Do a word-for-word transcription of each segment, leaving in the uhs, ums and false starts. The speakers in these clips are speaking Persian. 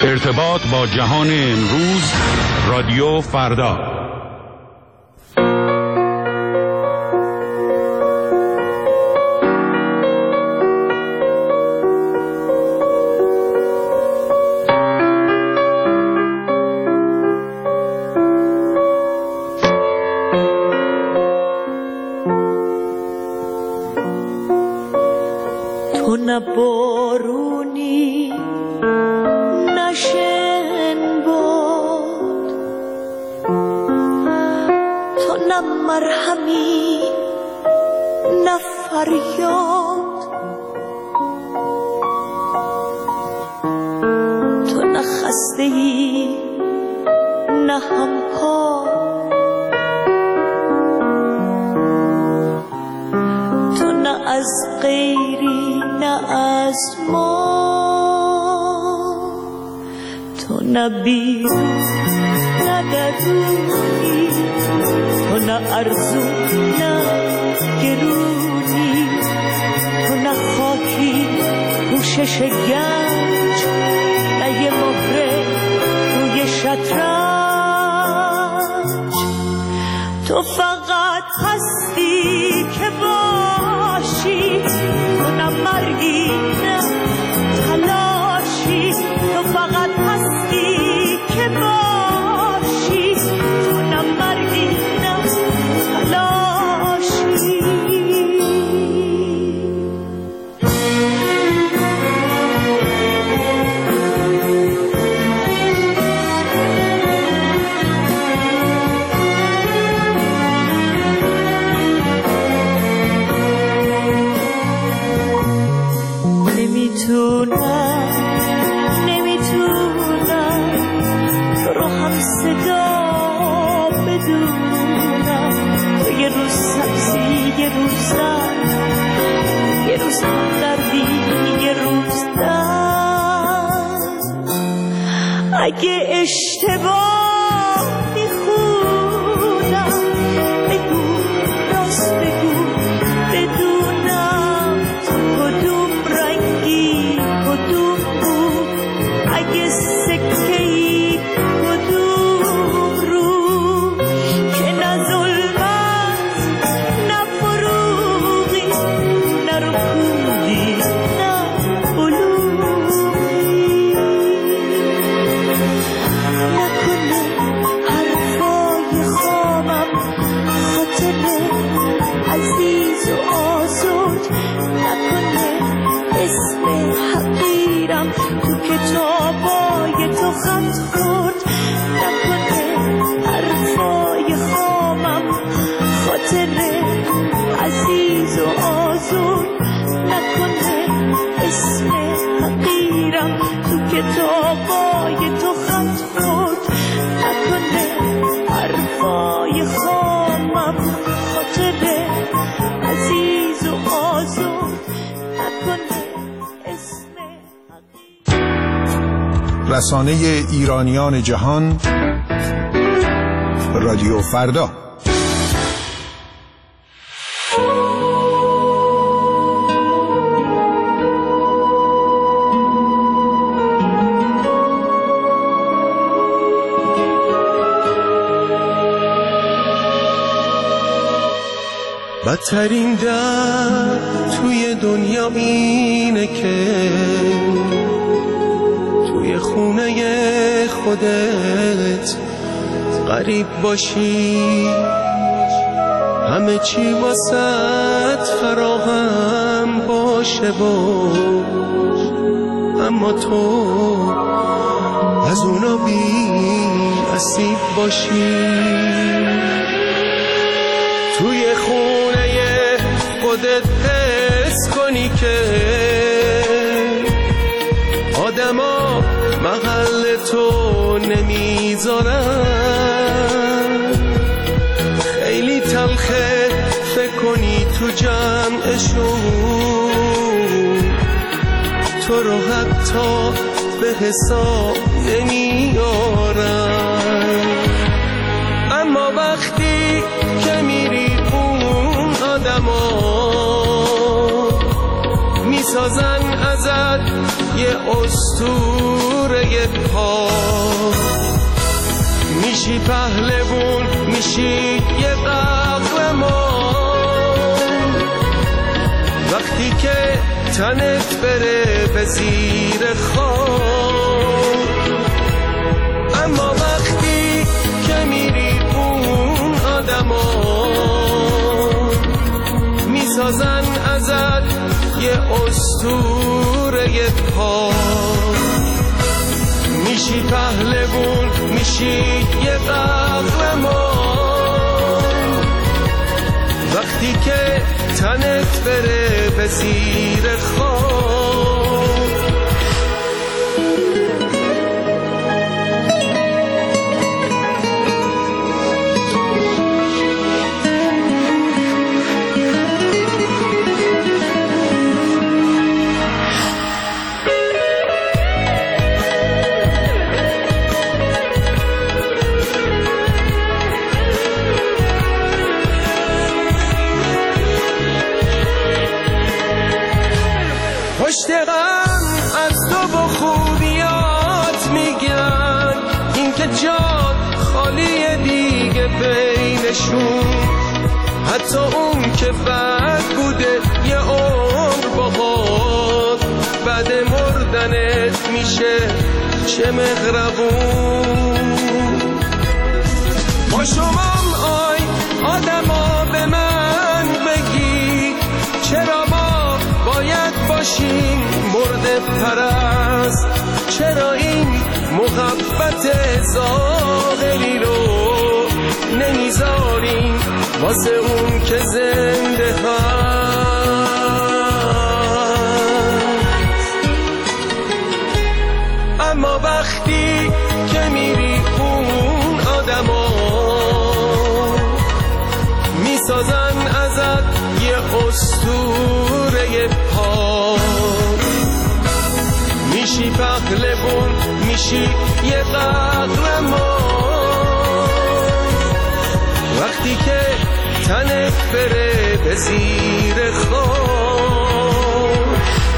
ارتباط با جهان امروز، رادیو فردا. تو نه بارونی نشن بود، تو نه مرهمی نه فریاد، تو نه خسته ای نه همپا، تو نه از غیری نه از ما، تو نه بیرون نه درونی، تو نه ارزون نه گرونی، تو نه خاکی پوشش گنج نه یه مهره روی شطرنج، تو فقط هستی که باشی، تو نه مرگی نه تلاشی، تو فقط هستی که باشی، تو نه مرگی نه تلاشی. نمیتونم نمیتونم تو رو هم صدا بدونم، تو یه روز سبزی یه روز زن، یه روز هم دردی یه روز درد، اگه اشتباه میخونم بگو راست بگو بدونم تو کدوم رنگی کدوم بود، اگه سکه‌ای کدوم رو، که نه ظلمت نه فروغی نه رکودی نه بلوغی، نکنه حرفای خامم خاطر عزیز و آزاد، نکنه اسم حقیرم تو کتابای تو خط خورد، نکنه حرفای خامم خاطر عزیز و آزاد، نکنه اسم حقیرم تو کتابای تو خط خورد، نکنه حرفای خامم خاطر عزیز و آزاد، نکنه اسم حقیرم. رسانه ایرانیان جهان، رادیو فردا. بدترین درد توی دنیا اینه که توی خونه خودت غریب باشی، همه چی واسط فراهم باشه و اما تو از اونا بی نصیب باشی، توی خونه خودت حس کنی که آدما محل تو نمیذارن، خیلی تلخه فکر کنی تو جمعشون تو رو حتی به حساب نمیارن، اما وقتی که میری اون آدما میسازن ازت یه اسطوره پا، میشی پهلوون، میشی یه قهرمان وقتی که تنت بره به زیر خاک. اما وقتی که میری اون آدما میسازن ازت یه اسطوره پاک، میشی پهلوون، میشی یه قهرمان وقتی که تنت بره به زیر خاک. از تو با خوبیات میگن این که جات خالیه دیگه بینشون، حتی اون که بد بوده یه عمر باهات بعد مردنت میشه چه مغربون. با شمام آی آدما به من بگی چرا ما باید باشیم مرده پرست، چرا این محبت ظاهری رو نمیذاریم واسه اون که زنده هست. اما وقتی که میری اون آدما میسازن ازت یه اسطوره پاک، میشی پهلوون، میشی یه قهرمان وقتی که تنت بره به زیر خاک.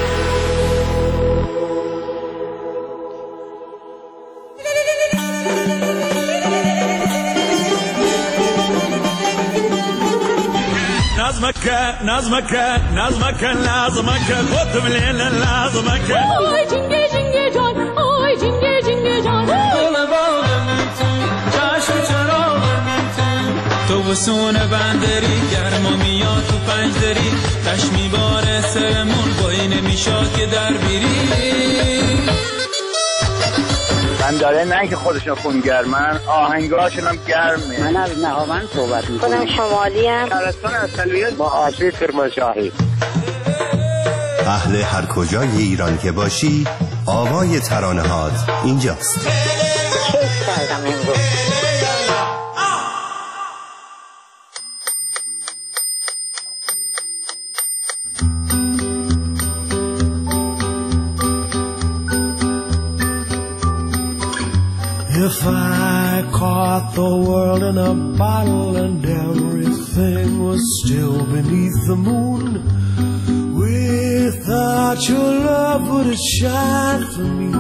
نظمك نظمك نظمك لازمك خد الليل لازمك. آی جنگه جنگه جان، آی جنگه جنگه جان، گل باغم تو چشم چراغم تو وسون بندری گرما میاد تو پنجدری تش میباره سرمون بایی نمیشاد که در بیری. من داره نه که خودشون خونگرمن، آهنگاشون هم گرمه. من از نهاوند صحبت میکنم. خودم شمالی هم شهرستان اصلیت با آشی کرمانشاهی. اهل هر کجای ایران که باشی آوای ترانه‌هات اینجاست. کیف کردم امروز. If I caught the world in a bottle and everything was still beneath the moon, without your love would it shine for me?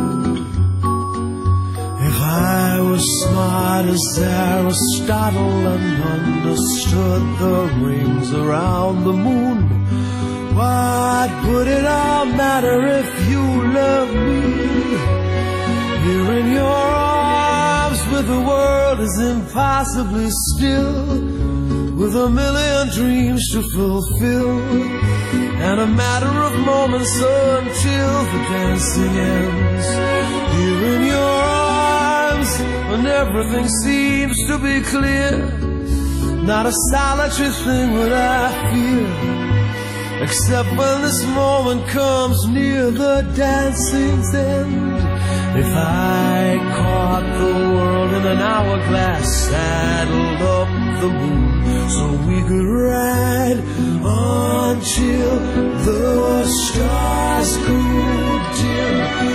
If I was smart as Aristotle and understood the rings around the moon, what would it all matter if you loved me? Here in your arms where the world is impossibly still, with a million dreams to fulfill, and a matter of moments until the dancing ends. Here in your arms when everything seems to be clear, not a solitary thing would I fear, except when this moment comes near the dancing's end. If I caught the world in an hourglass, saddled up the moon so we could ride until the stars grew dim,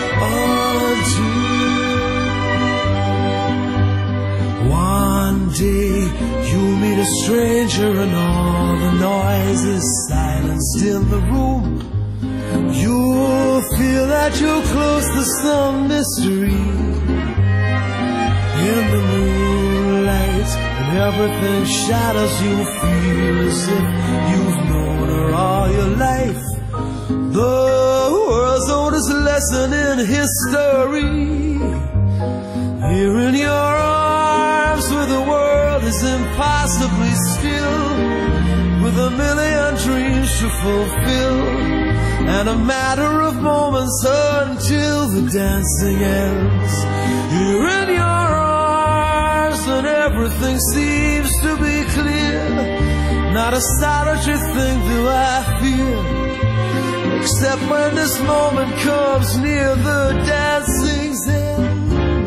until one day you meet a stranger and all the noise is silenced in the room. You'll feel that at your close, there's some mystery in the moonlight. When everything shadows, you feel as if you've known her all your life. The world's oldest lesson in history, here in your arms, where the world is impossibly still, with a million dreams to fulfill, and a matter of moments until the dancing ends. Here in your arms, when everything seems to be clear, not a solitary thing do I fear, except when this moment comes near the dancing's end.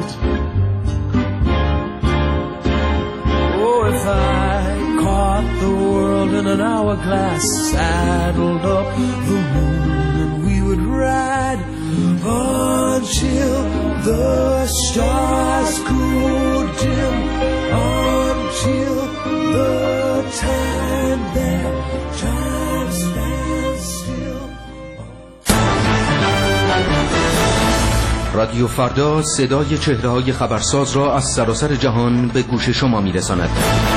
Oh, if I caught the world in an hourglass, saddled up the moon, and we would ride until the stars grew dim, until the time that time stands still. رادیو فردا صدای چهره‌های خبرساز را از سراسر جهان به گوش شما می‌رساند.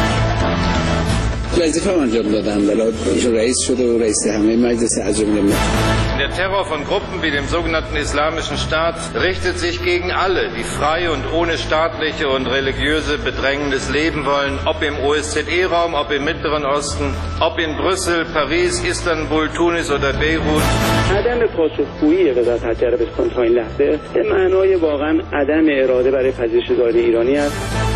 وظیفه انجام دادم، ولی ایشون رئیس شده و رئیس همه مجلس عجم ملت. Der Terror von Gruppen wie dem sogenannten Islamischen Staat richtet sich gegen alle, die frei und ohne staatliche und religiöse Bedrängnis leben wollen, ob im O S Z E-Raum, ob im Mittleren Osten, ob in Brüssel, Paris, Istanbul, Tunis oder Beirut. عدم پاسخگویی وزارت خارجه عربستان تا این لحظه به معنای واقعا عدم اراده برای پذیرش زائران ایرانی است.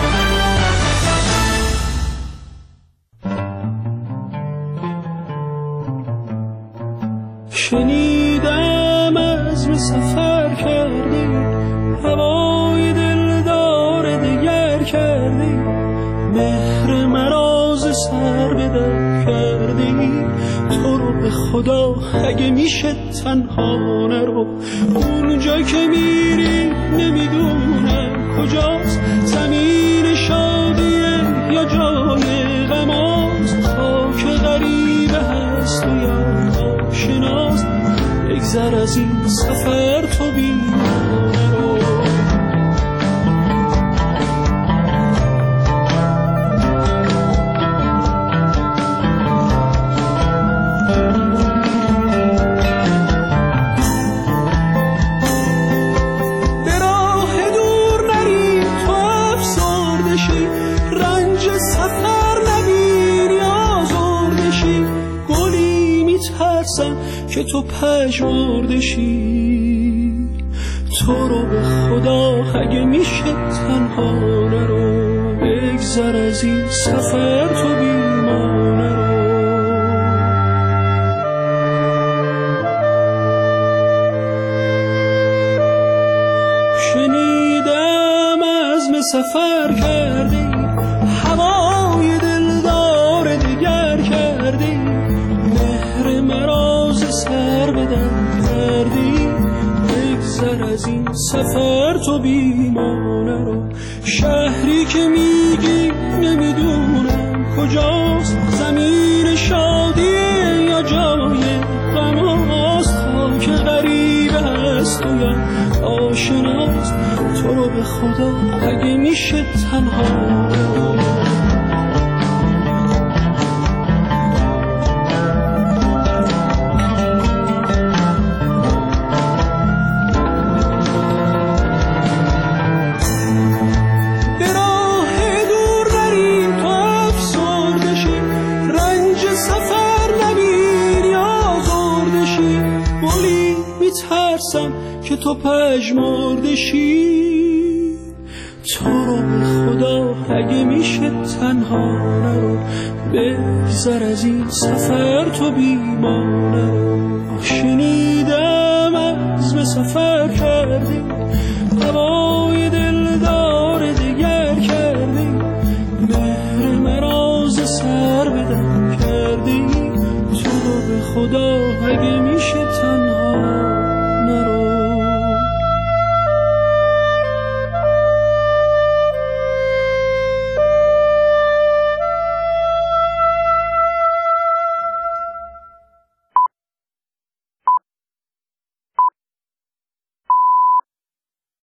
شنیدم عزم سفر کردی، هوای دلدار دیگر کردی، مهر مراز سر به در کردی. تو رو به خدا اگه میشه تنها نرو، اونجا که میری نمیدونم کجاست، زمین شادیه یا جای غماست، خاک غریبه هست و یا آشناست. بگذر از این سفر تو بیمانه رو. به راه دور نری تو افسرده شی، رنج سفر نبینی آزرده شی. گلی میترسم که تو پژمرده شی، تو رو به خدا اگه میشه تنها نرو. بگذر از این سفر تو بیمانه رو. شنیدم عزم سفر کردی، هوای دلدار دیگر کردی، مهر مراز سر بدن کردی. بگذر از این سفر تو بیمانه رو. شهری که میگی نمیدونم کجاست، زمین شادیه یا جای غماست، خاک غریبه هست و یا آشناست. تو رو به خدا اگه میشه تنها رو. که تو پژمرده شی، تو رو به خدا اگه میشه تنها نرو. بگذر از این سفر تو بیمانه رو. شنیدم عزم سفر کردی، هوای دلدار دیگر کردی، مهر مراز سر بدن کردی. تو رو به خدا اگه میشه